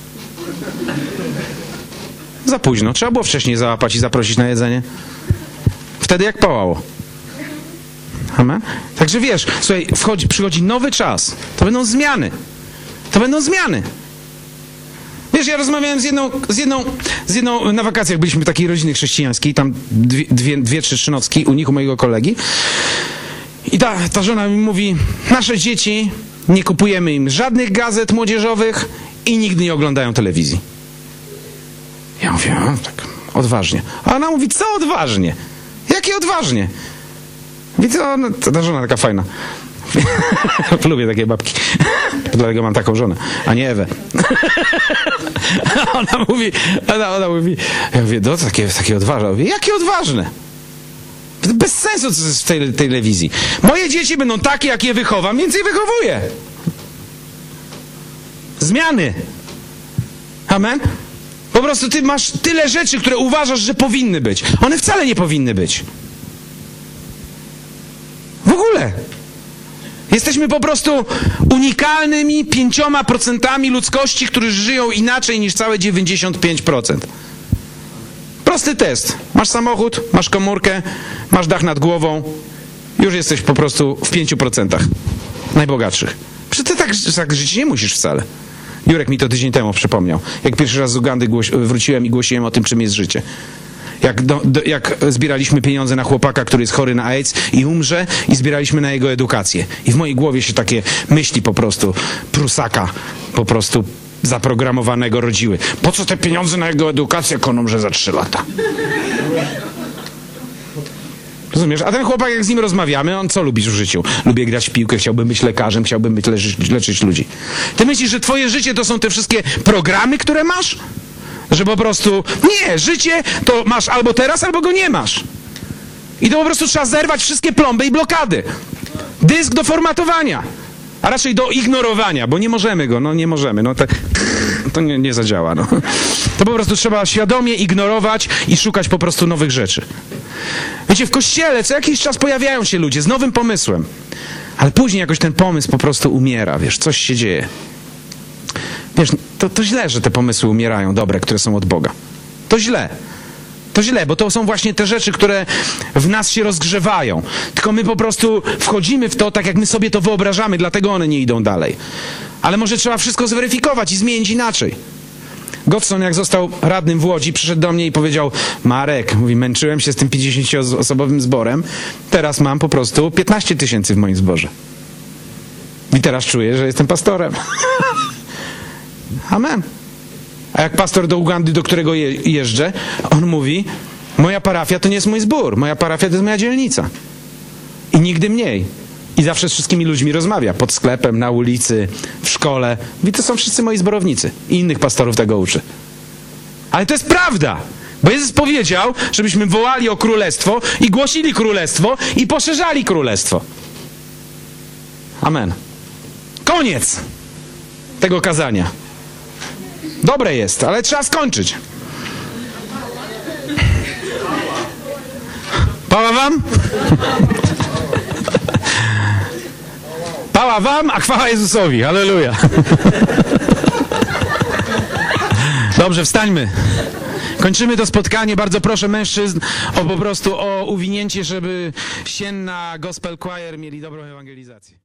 Speaker 1: Za późno, trzeba było wcześniej załapać i zaprosić na jedzenie. Wtedy jak pałało. Amen? Także wiesz, słuchaj, przychodzi nowy czas. To będą zmiany. To będą zmiany. Wiesz, ja rozmawiałem z jedną na wakacjach byliśmy w takiej rodziny chrześcijańskiej, tam dwie trzy Trzynowski, u nich, u mojego kolegi. I ta żona mi mówi, nasze dzieci, nie kupujemy im żadnych gazet młodzieżowych i nigdy nie oglądają telewizji. Ja mówię, tak, odważnie. A ona mówi, co odważnie? Jakie odważnie? Mówi, to ta żona taka fajna. Lubię takie babki. Dlatego mam taką żonę, a nie Ewę. Ona mówi, ja mówię, takie odważne. Mówię, jakie odważne? Bez sensu co jest w tej telewizji. Moje dzieci będą takie, jak je wychowam, więc je wychowuję. Zmiany. Amen? Po prostu ty masz tyle rzeczy, które uważasz, że powinny być. One wcale nie powinny być. W ogóle. Jesteśmy po prostu unikalnymi 5% ludzkości, którzy żyją inaczej niż całe 95%. Prosty test. Masz samochód, masz komórkę, masz dach nad głową. Już jesteś po prostu w 5% najbogatszych. Przecież ty tak żyć nie musisz wcale. Jurek mi to tydzień temu przypomniał. Jak pierwszy raz z Ugandy wróciłem i głosiłem o tym, czym jest życie. Jak zbieraliśmy pieniądze na chłopaka, który jest chory na AIDS i umrze, i zbieraliśmy na jego edukację. I w mojej głowie się takie myśli po prostu Prusaka po prostu zaprogramowanego rodziły. Po co te pieniądze na jego edukację, jak on umrze za 3 lata? Rozumiesz? A ten chłopak, jak z nim rozmawiamy, on co lubisz w życiu? Lubię grać w piłkę, chciałbym być lekarzem, chciałbym leczyć ludzi. Ty myślisz, że twoje życie to są te wszystkie programy, które masz? Że po prostu, nie, życie to masz albo teraz, albo go nie masz. I to po prostu trzeba zerwać wszystkie plomby i blokady. Dysk do formatowania, a raczej do ignorowania, bo nie możemy go, nie możemy, to nie zadziała, To po prostu trzeba świadomie ignorować i szukać po prostu nowych rzeczy. Wiecie, w kościele co jakiś czas pojawiają się ludzie z nowym pomysłem, ale później jakoś ten pomysł po prostu umiera, wiesz, coś się dzieje. Wiesz, to źle, że te pomysły umierają, dobre, które są od Boga. To źle. To źle, bo to są właśnie te rzeczy, które w nas się rozgrzewają. Tylko my po prostu wchodzimy w to tak, jak my sobie to wyobrażamy, dlatego one nie idą dalej. Ale może trzeba wszystko zweryfikować i zmienić inaczej. Godson, jak został radnym w Łodzi, przyszedł do mnie i powiedział: Marek, mówi, męczyłem się z tym 50-osobowym zborem, teraz mam po prostu 15 000 w moim zborze. I teraz czuję, że jestem pastorem. Amen. A jak pastor do Ugandy, do którego jeżdżę, on mówi: moja parafia to nie jest mój zbór, moja parafia to jest moja dzielnica. I nigdy mniej. I zawsze z wszystkimi ludźmi rozmawia. Pod sklepem, na ulicy, w szkole. Mówi, to są wszyscy moi zborownicy. I innych pastorów tego uczy. Ale to jest prawda. Bo Jezus powiedział, żebyśmy wołali o królestwo i głosili królestwo i poszerzali królestwo. Amen. Koniec tego kazania. Dobre jest, ale trzeba skończyć. Pała wam? Pała wam, a chwała Jezusowi. Halleluja. Dobrze, wstańmy. Kończymy to spotkanie. Bardzo proszę mężczyzn o uwinięcie, żeby sienna Gospel Choir mieli dobrą ewangelizację.